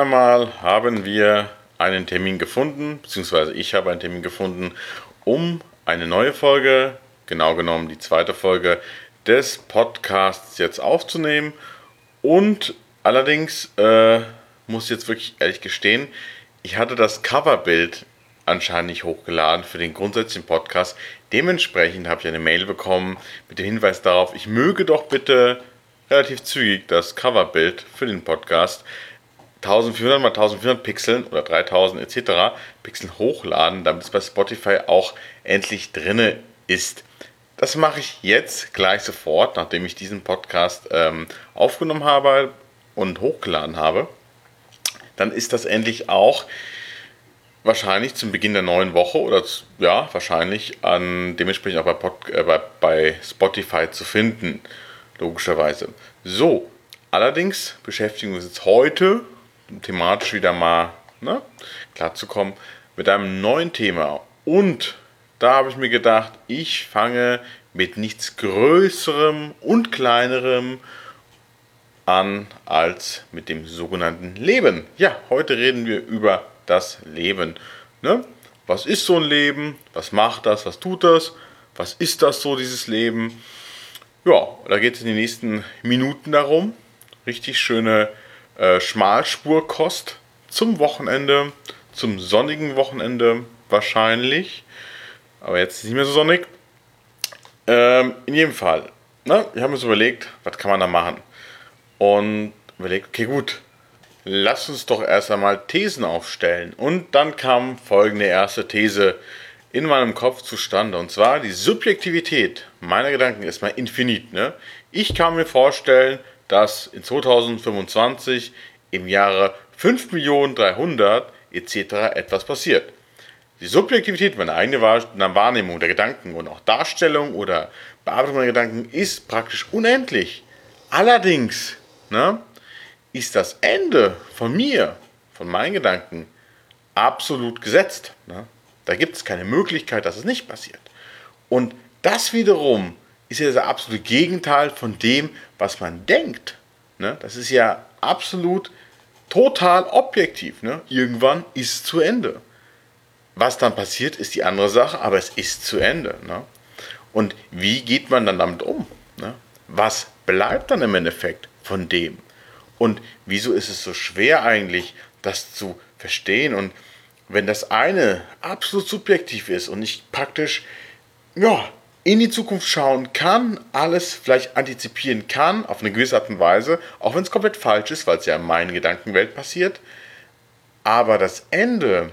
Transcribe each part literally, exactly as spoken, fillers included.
einmal haben wir einen Termin gefunden, beziehungsweise ich habe einen Termin gefunden, um eine neue Folge, genau genommen die zweite Folge des Podcasts jetzt aufzunehmen. Und allerdings äh, muss ich jetzt wirklich ehrlich gestehen, ich hatte das Coverbild anscheinend nicht hochgeladen für den grundsätzlichen Podcast. Dementsprechend habe ich eine Mail bekommen mit dem Hinweis darauf, ich möge doch bitte relativ zügig das Coverbild für den Podcast eintausendvierhundert mal eintausendvierhundert Pixeln oder dreitausend et cetera Pixeln hochladen, damit es bei Spotify auch endlich drinne ist. Das mache ich jetzt gleich sofort, nachdem ich diesen Podcast ähm, aufgenommen habe und hochgeladen habe. Dann ist das endlich auch wahrscheinlich zum Beginn der neuen Woche oder ja, wahrscheinlich an, dementsprechend auch bei, Pod, äh, bei, bei Spotify zu finden, logischerweise. So, allerdings beschäftigen wir uns jetzt heute thematisch wieder mal ne, klarzukommen mit einem neuen Thema. Und da habe ich mir gedacht, ich fange mit nichts Größerem und Kleinerem an als mit dem sogenannten Leben. Ja, heute reden wir über das Leben. Ne? Was ist so ein Leben? Was macht das? Was tut das? Was ist das so, dieses Leben? Ja, da geht es in den nächsten Minuten darum. Richtig schöne äh, Schmalspurkost zum Wochenende, zum sonnigen Wochenende wahrscheinlich. Aber jetzt ist es nicht mehr so sonnig. Ähm, in jedem Fall. Ne? Wir haben uns überlegt, was kann man da machen? Und überlegt, okay gut, lass uns doch erst einmal Thesen aufstellen. Und dann kam folgende erste These in meinem Kopf zustande. Und zwar, die Subjektivität meiner Gedanken ist mal infinit. Ne? Ich kann mir vorstellen, dass in zweitausendfünfundzwanzig im Jahre fünf Millionen dreihundert et cetera etwas passiert. Die Subjektivität, meine eigene Wahrnehmung der Gedanken und auch Darstellung oder Bearbeitung der Gedanken ist praktisch unendlich. Allerdings ne, ist das Ende von mir, von meinen Gedanken, absolut gesetzt. Ne? Da gibt es keine Möglichkeit, dass es nicht passiert. Und das wiederum ist ja das absolute Gegenteil von dem, was man denkt. Ne? Das ist ja absolut total objektiv. Ne? Irgendwann ist es zu Ende. Was dann passiert, ist die andere Sache, aber es ist zu Ende. Ne? Und wie geht man dann damit um? Ne? Was bleibt dann im Endeffekt von dem? Und wieso ist es so schwer eigentlich, das zu verstehen? Und wenn das eine absolut subjektiv ist und ich praktisch ja, in die Zukunft schauen kann, alles vielleicht antizipieren kann, auf eine gewisse Art und Weise, auch wenn es komplett falsch ist, weil es ja in meiner Gedankenwelt passiert, aber das Ende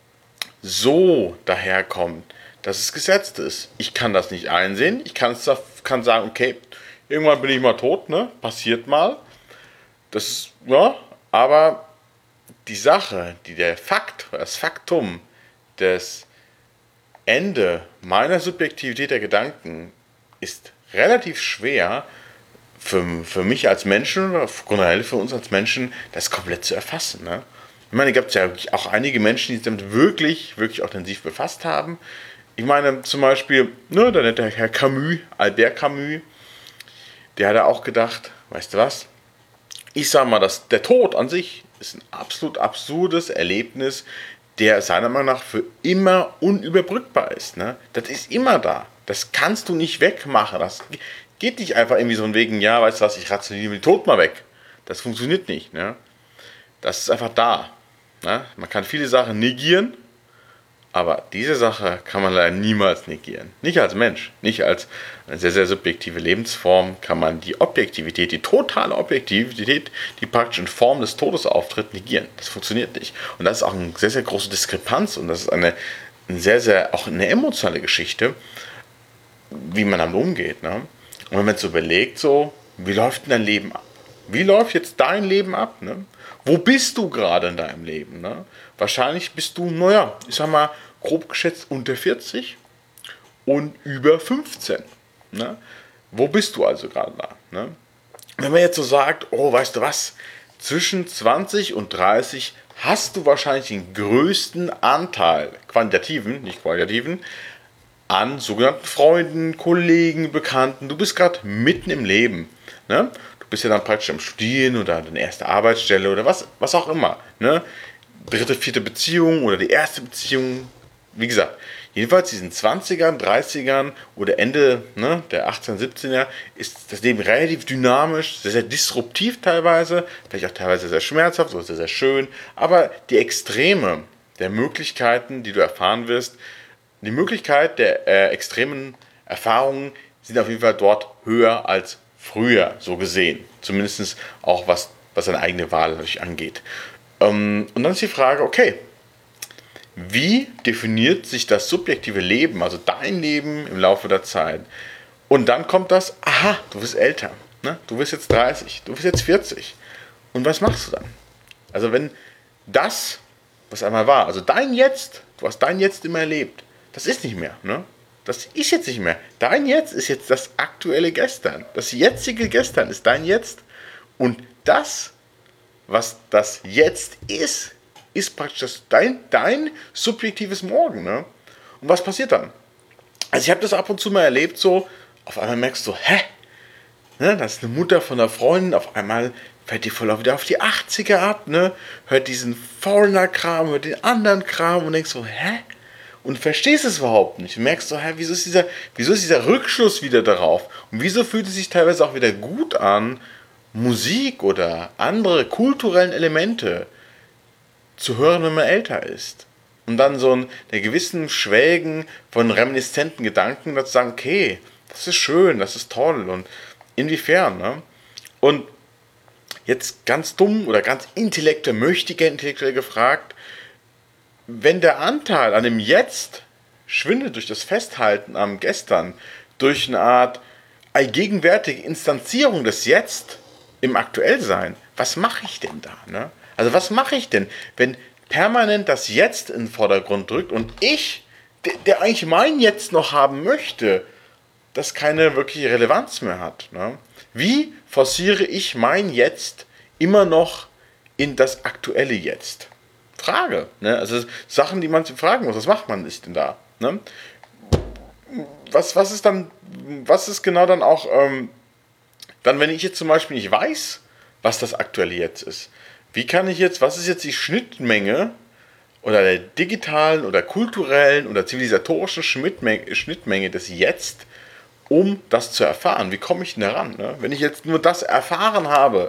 so daherkommt, dass es gesetzt ist. Ich kann das nicht einsehen, ich kann, es, kann sagen, okay, irgendwann bin ich mal tot, ne? Passiert mal. Das ist, ja, aber die Sache, die der Fakt, das Faktum des Ende meiner Subjektivität der Gedanken ist relativ schwer für, für mich als Menschen oder generell für uns als Menschen, das komplett zu erfassen. Ne? Ich meine, es gibt ja auch einige Menschen, die sich damit wirklich, wirklich auch intensiv befasst haben. Ich meine zum Beispiel, ne, der nette Herr Camus, Albert Camus, der hat auch gedacht, weißt du was, ich sage mal, dass der Tod an sich ist ein absolut absurdes Erlebnis, der seiner Meinung nach für immer unüberbrückbar ist. Ne? Das ist immer da. Das kannst du nicht wegmachen. Das geht nicht einfach irgendwie so ein wegen, ja, weißt du was, ich rationalisiere den Tod mal weg. Das funktioniert nicht. Ne? Das ist einfach da. Ne? Man kann viele Sachen negieren, aber diese Sache kann man leider niemals negieren. Nicht als Mensch, nicht als eine sehr, sehr subjektive Lebensform kann man die Objektivität, die totale Objektivität, die praktisch in Form des Todes auftritt, negieren. Das funktioniert nicht. Und das ist auch eine sehr, sehr große Diskrepanz und das ist eine, eine sehr, sehr, auch eine emotionale Geschichte, wie man damit umgeht. Ne? Und wenn man jetzt so überlegt, so, wie läuft denn dein Leben ab? Wie läuft jetzt dein Leben ab? Ne? Wo bist du gerade in deinem Leben? Ne? Wahrscheinlich bist du, naja, ich sag mal, grob geschätzt unter vierzig und über fünfzehn. Ne? Wo bist du also gerade da? Ne? Wenn man jetzt so sagt, oh, weißt du was, zwischen zwanzig und dreißig hast du wahrscheinlich den größten Anteil, quantitativen, nicht qualitativen, an sogenannten Freunden, Kollegen, Bekannten. Du bist gerade mitten im Leben. Ne? Du bist ja dann praktisch am Studieren oder deine erste Arbeitsstelle oder was, was auch immer. Ne? Dritte, vierte Beziehung oder die erste Beziehung. Wie gesagt, jedenfalls in diesen zwanzigern, dreißigern oder Ende ne, der achtzehn, siebzehner ist das Leben relativ dynamisch, sehr, sehr disruptiv teilweise, vielleicht auch teilweise sehr schmerzhaft oder sehr, sehr schön. Aber die Extreme der Möglichkeiten, die du erfahren wirst, die Möglichkeit der äh, extremen Erfahrungen sind auf jeden Fall dort höher als früher, so gesehen. Zumindest auch was, was deine eigene Wahl natürlich angeht. Ähm, und dann ist die Frage, okay, wie definiert sich das subjektive Leben, also dein Leben im Laufe der Zeit? Und dann kommt das, aha, du bist älter, ne? Du bist jetzt dreißig, du bist jetzt vierzig. Und was machst du dann? Also wenn das, was einmal war, also dein Jetzt, du hast dein Jetzt immer erlebt, das ist nicht mehr, ne? Das ist jetzt nicht mehr. Dein Jetzt ist jetzt das aktuelle Gestern. Das jetzige Gestern ist dein Jetzt. Und das, was das Jetzt ist, ist praktisch das, dein, dein subjektives Morgen. Ne? Und was passiert dann? Also ich habe das ab und zu mal erlebt, so, auf einmal merkst du, hä? Ne, das ist eine Mutter von einer Freundin, auf einmal fällt die voll wieder auf die achtziger ab, ne? Hört diesen Foreigner-Kram, hört den anderen Kram und denkst so, hä? Und verstehst es überhaupt nicht. Du merkst so, hä, wieso ist dieser, wieso ist dieser Rückschluss wieder darauf? Und wieso fühlt es sich teilweise auch wieder gut an, Musik oder andere kulturellen Elemente zu hören, wenn man älter ist. Und dann so ein der gewissen Schwelgen von reminiszenten Gedanken dazu sagen, okay, das ist schön, das ist toll und inwiefern, ne? Und jetzt ganz dumm oder ganz intellektuell, möchtiger intellektuell gefragt, wenn der Anteil an dem Jetzt schwindet durch das Festhalten am Gestern, durch eine Art allgegenwärtige Instanzierung des Jetzt im Aktuellsein, was mache ich denn da, ne? Also was mache ich denn, wenn permanent das Jetzt in den Vordergrund drückt und ich, der, der eigentlich mein Jetzt noch haben möchte, das keine wirkliche Relevanz mehr hat. Ne? Wie forciere ich mein Jetzt immer noch in das aktuelle Jetzt? Frage. Ne? Also Sachen, die man sich fragen muss, was macht man nicht denn da? Ne? Was, was ist dann, was ist genau dann auch, ähm, dann wenn ich jetzt zum Beispiel nicht weiß, was das aktuelle Jetzt ist, wie kann ich jetzt, was ist jetzt die Schnittmenge oder der digitalen oder kulturellen oder zivilisatorischen Schnittmenge, Schnittmenge des Jetzt, um das zu erfahren? Wie komme ich denn daran? Ne? Wenn ich jetzt nur das erfahren habe,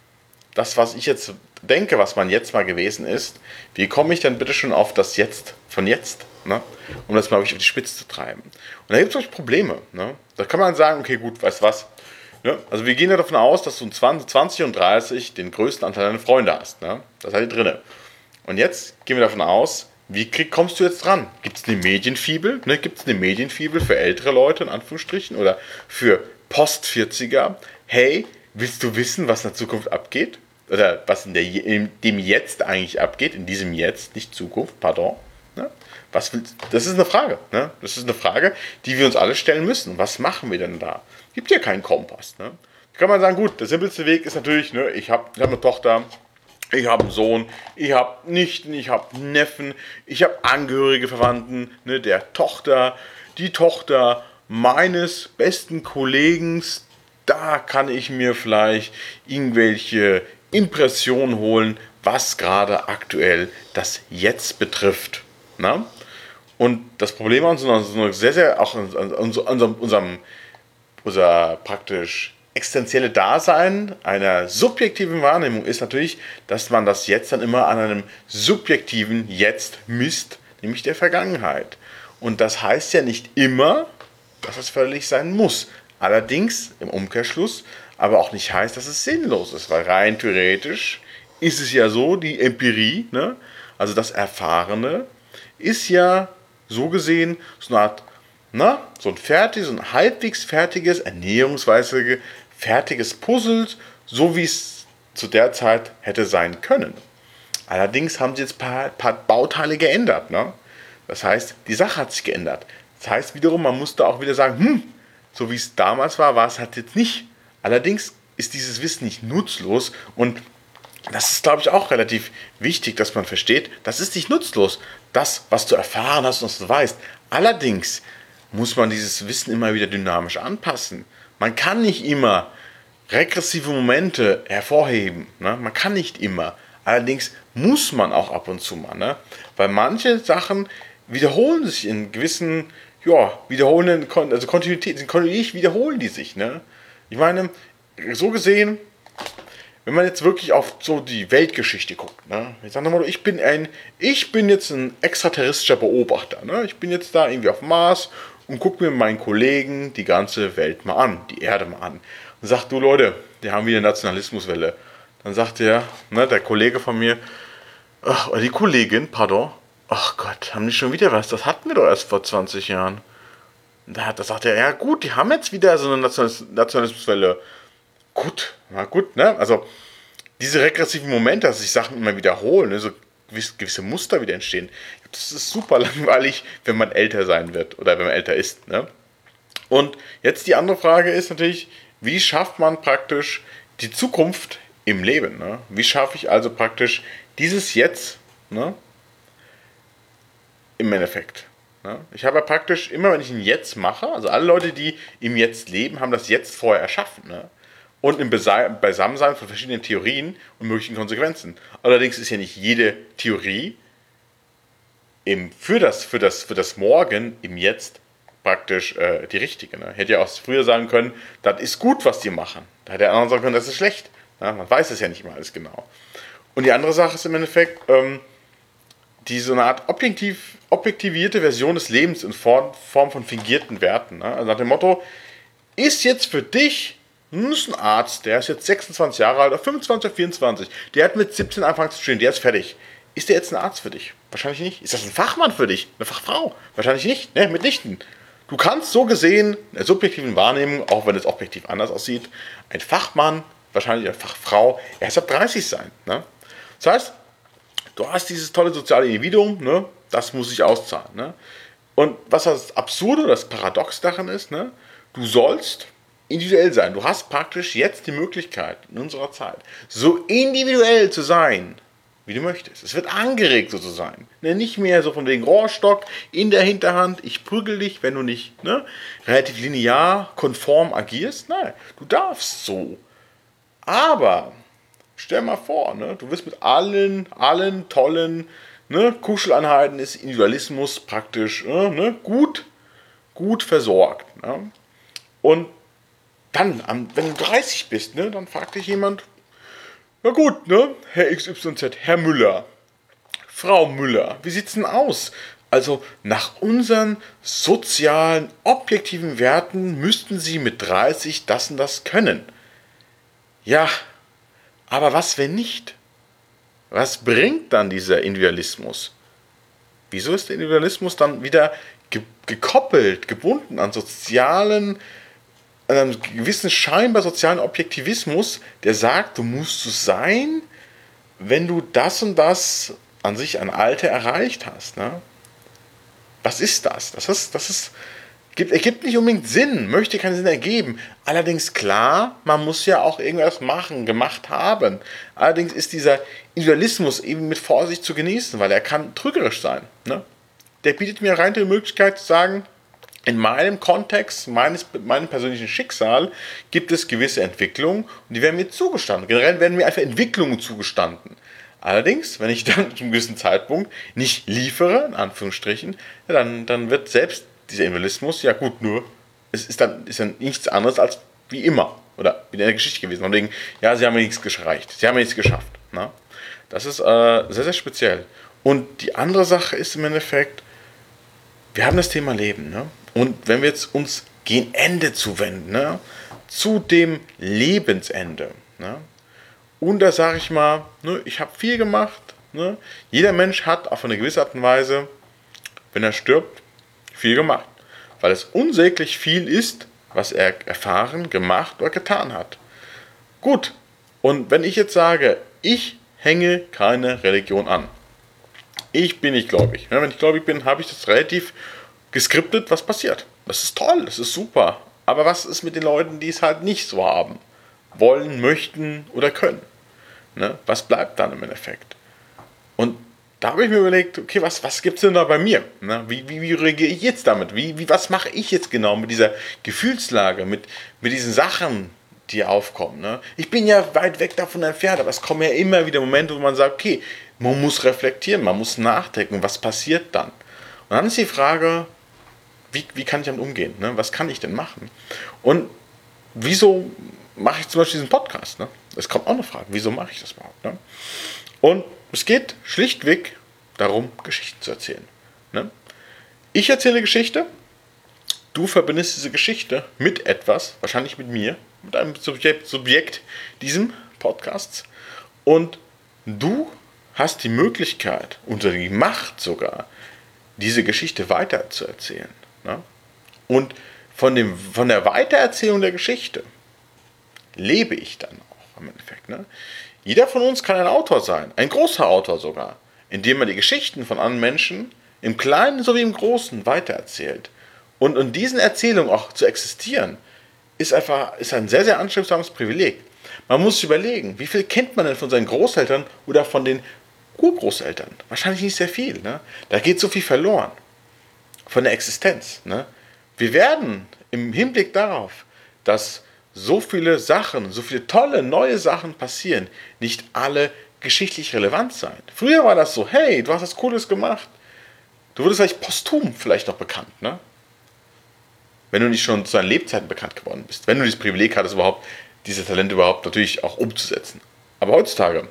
das, was ich jetzt denke, was mein Jetzt mal gewesen ist, wie komme ich dann bitte schon auf das Jetzt von jetzt? Ne? Um das mal wirklich auf die Spitze zu treiben. Und da gibt es Probleme. Ne? Da kann man sagen, okay, gut, weißt du was? Ja, also wir gehen ja davon aus, dass du in zwanzig und dreißig den größten Anteil deiner Freunde hast. Ne? Das hat die drinne. Und jetzt gehen wir davon aus, wie krieg, kommst du jetzt dran? Gibt es eine Medienfibel? Ne? Gibt es eine Medienfibel für ältere Leute, in Anführungsstrichen, oder für Post-vierziger? Hey, willst du wissen, was in der Zukunft abgeht? Oder was in, der, in dem Jetzt eigentlich abgeht? In diesem Jetzt, nicht Zukunft, pardon. Ne? Was willst, das ist eine Frage. Ne? Das ist eine Frage, die wir uns alle stellen müssen. Was machen wir denn da? Gibt ja keinen Kompass. Ne? Da kann man sagen, gut, der simpelste Weg ist natürlich, ne, ich habe ich hab eine Tochter, ich habe einen Sohn, ich habe Nichten, ich habe Neffen, ich habe Angehörige, Verwandten, ne, der Tochter, die Tochter meines besten Kollegen, da kann ich mir vielleicht irgendwelche Impressionen holen, was gerade aktuell das Jetzt betrifft. Na? Und das Problem an unserem, sehr, sehr, auch an unserem, unserem unser praktisch existenzielle Dasein einer subjektiven Wahrnehmung ist natürlich, dass man das Jetzt dann immer an einem subjektiven Jetzt misst, nämlich der Vergangenheit. Und das heißt ja nicht immer, dass es förderlich sein muss. Allerdings im Umkehrschluss aber auch nicht heißt, dass es sinnlos ist, weil rein theoretisch ist es ja so, die Empirie, ne, also das Erfahrene, ist ja so gesehen so eine Art, na, so ein fertiges, so ein halbwegs fertiges, ernährungsweise fertiges Puzzle, so wie es zu der Zeit hätte sein können. Allerdings haben sie jetzt ein paar, paar Bauteile geändert. Ne? Das heißt, die Sache hat sich geändert. Das heißt wiederum, man musste auch wieder sagen, hm, so wie es damals war, war es halt jetzt nicht. Allerdings ist dieses Wissen nicht nutzlos und das ist, glaube ich, auch relativ wichtig, dass man versteht, das ist nicht nutzlos, das, was du erfahren hast und was du weißt. Allerdings muss man dieses Wissen immer wieder dynamisch anpassen. Man kann nicht immer regressive Momente hervorheben. Ne? Man kann nicht immer. Allerdings muss man auch ab und zu mal. Ne? Weil manche Sachen wiederholen sich in gewissen, ja, wiederholenden, also Kontinuität, kontinuierlich wiederholen die sich. Ne? Ich meine, so gesehen, wenn man jetzt wirklich auf so die Weltgeschichte guckt, ne? Ich sage mal, ich bin ein, ich bin jetzt ein extraterrestrischer Beobachter. Ne? Ich bin jetzt da irgendwie auf dem Mars und gucke mir meinen Kollegen die ganze Welt mal an, die Erde mal an. Und sagt, du Leute, die haben wieder Nationalismuswelle. Dann sagt der, ne, der Kollege von mir, ach, oder die Kollegin, pardon, ach Gott, haben die schon wieder was? Das hatten wir doch erst vor zwanzig Jahren. Da, da sagt er, ja gut, die haben jetzt wieder so eine Nationalismuswelle. Gut, na gut, ne? Also diese regressiven Momente, dass sich Sachen immer wiederholen, ne? So gewisse, gewisse Muster wieder entstehen. Das ist super langweilig, wenn man älter sein wird oder wenn man älter ist. Ne? Und jetzt die andere Frage ist natürlich, wie schafft man praktisch die Zukunft im Leben? Ne? Wie schaffe ich also praktisch dieses Jetzt, ne? Im Endeffekt? Ne? Ich habe ja praktisch immer, wenn ich ein Jetzt mache, also alle Leute, die im Jetzt leben, haben das Jetzt vorher erschaffen. Ne? Und im Beisammensein von verschiedenen Theorien und möglichen Konsequenzen. Allerdings ist ja nicht jede Theorie im, für, das, für, das, für das Morgen im Jetzt praktisch äh, die richtige. Ne? Hätte ja auch früher sagen können, das ist gut, was die machen. Da hätte der andere sagen können, das ist schlecht. Ne? Man weiß es ja nicht mal alles genau. Und die andere Sache ist im Endeffekt, ähm, die so eine Art objektiv, objektivierte Version des Lebens in Form, Form von fingierten Werten. Ne? Also nach dem Motto, ist jetzt für dich das ist ein Arzt, der ist jetzt sechsundzwanzig Jahre alt, oder fünfundzwanzig oder vierundzwanzig. Der hat mit siebzehn angefangen zu studieren, der ist fertig. Ist der jetzt ein Arzt für dich? Wahrscheinlich nicht. Ist das ein Fachmann für dich? Eine Fachfrau? Wahrscheinlich nicht, ne? Mitnichten. Du kannst so gesehen, in der subjektiven Wahrnehmung, auch wenn es objektiv anders aussieht, ein Fachmann, wahrscheinlich eine Fachfrau, erst ab dreißig sein. Ne? Das heißt, du hast dieses tolle soziale Individuum, ne? Das muss sich auszahlen. Ne? Und was das Absurde, das Paradox daran ist, ne? Du sollst individuell sein. Du hast praktisch jetzt die Möglichkeit, in unserer Zeit, so individuell zu sein, wie du möchtest. Es wird angeregt, so zu sein. Ne, nicht mehr so von wegen Rohrstock in der Hinterhand, ich prügel dich, wenn du nicht ne, relativ linear, konform agierst. Nein, du darfst so. Aber, stell mal vor, ne, du wirst mit allen, allen tollen ne, Kuscheleinheiten des Individualismus praktisch ne, gut, gut versorgt. Ne? Und dann, wenn du dreißig bist, ne, dann fragt dich jemand, na gut, ne, Herr X Y Z, Herr Müller, Frau Müller, wie sieht's denn aus? Also nach unseren sozialen, objektiven Werten müssten Sie mit dreißig das und das können. Ja, aber was, wenn nicht? Was bringt dann dieser Individualismus? Wieso ist der Individualismus dann wieder ge- gekoppelt, gebunden an sozialen, an einem gewissen scheinbar sozialen Objektivismus, der sagt, du musst so sein, wenn du das und das an sich ein Alter erreicht hast. Ne? Was ist das? Das ist, das ist, gibt, ergibt nicht unbedingt Sinn, möchte keinen Sinn ergeben. Allerdings klar, man muss ja auch irgendwas machen, gemacht haben. Allerdings ist dieser Individualismus eben mit Vorsicht zu genießen, weil er kann trügerisch sein. Ne? Der bietet mir rein die Möglichkeit zu sagen, in meinem Kontext, meines, meinem persönlichen Schicksal, gibt es gewisse Entwicklungen und die werden mir zugestanden. Generell werden mir einfach Entwicklungen zugestanden. Allerdings, wenn ich dann zu einem gewissen Zeitpunkt nicht liefere, in Anführungsstrichen, ja, dann, dann wird selbst dieser Individualismus, ja gut, nur, es ist dann, ist dann nichts anderes als wie immer oder wie in der Geschichte gewesen. Und deswegen, ja, sie haben mir nichts gereicht, sie haben mir nichts geschafft. Ne? Das ist äh, sehr, sehr speziell. Und die andere Sache ist im Endeffekt, wir haben das Thema Leben, ne? Und wenn wir jetzt uns gegen Ende zuwenden, ne? Zu dem Lebensende, ne? Und da sage ich mal, ne, ich habe viel gemacht, ne? Jeder Mensch hat auf eine gewisse Art und Weise, wenn er stirbt, viel gemacht, weil es unsäglich viel ist, was er erfahren, gemacht oder getan hat. Gut, und wenn ich jetzt sage, ich hänge keine Religion an, ich bin nicht gläubig. Wenn ich gläubig bin, habe ich das relativ geskriptet, was passiert. Das ist toll, das ist super. Aber was ist mit den Leuten, die es halt nicht so haben? Wollen, möchten oder können? Ne? Was bleibt dann im Endeffekt? Und da habe ich mir überlegt, okay, was, was gibt es denn da bei mir? Ne? Wie, wie, wie reagiere ich jetzt damit? Wie, wie, was mache ich jetzt genau mit dieser Gefühlslage, mit, mit diesen Sachen, die aufkommen. Ne? Ich bin ja weit weg davon entfernt, aber es kommen ja immer wieder Momente, wo man sagt, okay, man muss reflektieren, man muss nachdenken, was passiert dann? Und dann ist die Frage, wie, wie kann ich damit umgehen? Ne? Was kann ich denn machen? Und wieso mache ich zum Beispiel diesen Podcast? Ne? Es kommt auch eine Frage, wieso mache ich das überhaupt? Ne? Und es geht schlichtweg darum, Geschichten zu erzählen. Ne? Ich erzähle Geschichte, du verbindest diese Geschichte mit etwas, wahrscheinlich mit mir, mit einem Subjekt, Subjekt diesem Podcasts, und du hast die Möglichkeit oder die Macht sogar, diese Geschichte weiterzuerzählen. Ne? Und von, dem, von der Weitererzählung der Geschichte lebe ich dann auch im Endeffekt. Ne? Jeder von uns kann ein Autor sein, ein großer Autor sogar, indem er die Geschichten von anderen Menschen im Kleinen sowie im Großen weitererzählt. Und in diesen Erzählungen auch zu existieren, ist einfach ist ein sehr, sehr anstrebsames Privileg. Man muss sich überlegen, wie viel kennt man denn von seinen Großeltern oder von den Urgroßeltern? Wahrscheinlich nicht sehr viel. Ne? Da geht so viel verloren. Von der Existenz. Ne? Wir werden im Hinblick darauf, dass so viele Sachen, so viele tolle neue Sachen passieren, nicht alle geschichtlich relevant sein. Früher war das so, hey, du hast was Cooles gemacht. Du wurdest vielleicht posthum vielleicht noch bekannt, ne? Wenn du nicht schon zu deinen Lebzeiten bekannt geworden bist. Wenn du dieses Privileg hattest, überhaupt diese Talente überhaupt natürlich auch umzusetzen. Aber heutzutage,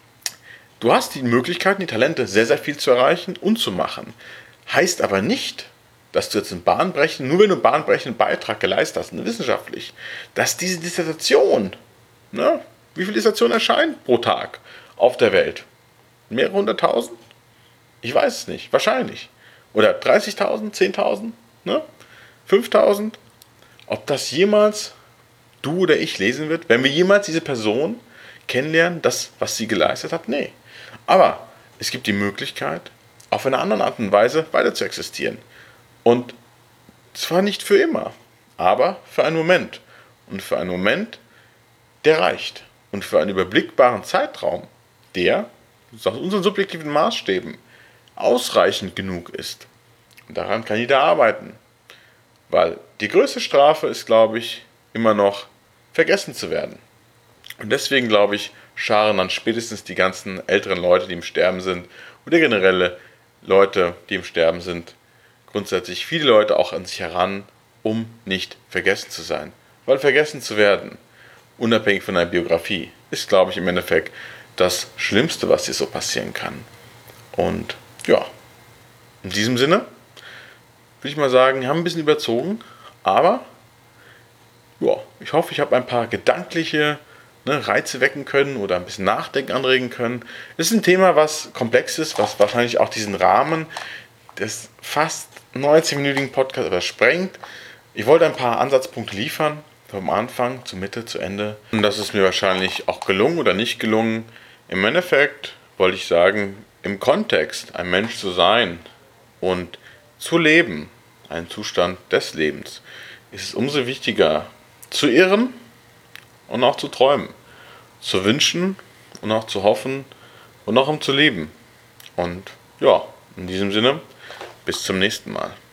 du hast die Möglichkeiten, die Talente sehr, sehr viel zu erreichen und zu machen. Heißt aber nicht, dass du jetzt einen bahnbrechenden, nur wenn du einen bahnbrechenden Beitrag geleistet hast, wissenschaftlich, dass diese Dissertation, ne, wie viele Dissertationen erscheinen pro Tag auf der Welt? Mehrere hunderttausend? Ich weiß es nicht, wahrscheinlich. Oder dreißigtausend, zehntausend, ne? fünftausend? Ob das jemals du oder ich lesen wird, wenn wir jemals diese Person kennenlernen, das, was sie geleistet hat? Nee. Aber es gibt die Möglichkeit, auf eine andere Art und Weise weiter zu existieren. Und zwar nicht für immer, aber für einen Moment. Und für einen Moment, der reicht. Und für einen überblickbaren Zeitraum, der aus unseren subjektiven Maßstäben ausreichend genug ist. Und daran kann jeder arbeiten. Weil die größte Strafe ist, glaube ich, immer noch vergessen zu werden. Und deswegen, glaube ich, scharen dann spätestens die ganzen älteren Leute, die im Sterben sind, oder generelle Leute, die im Sterben sind, grundsätzlich viele Leute auch an sich heran, um nicht vergessen zu sein. Weil vergessen zu werden, unabhängig von einer Biografie, ist, glaube ich, im Endeffekt das Schlimmste, was dir so passieren kann. Und ja, in diesem Sinne würde ich mal sagen, wir haben ein bisschen überzogen, aber ja, ich hoffe, ich habe ein paar gedankliche ne, Reize wecken können oder ein bisschen Nachdenken anregen können. Es ist ein Thema, was komplex ist, was wahrscheinlich auch diesen Rahmen des fast neunzig-minütigen Podcasts übersprengt. Ich wollte ein paar Ansatzpunkte liefern, vom Anfang zur Mitte, zu Ende. Und das ist mir wahrscheinlich auch gelungen oder nicht gelungen. Im Endeffekt wollte ich sagen, im Kontext ein Mensch zu sein und zu leben, ein Zustand des Lebens, ist es umso wichtiger zu irren und auch zu träumen, zu wünschen und auch zu hoffen und auch um zu leben. Und ja, in diesem Sinne, bis zum nächsten Mal.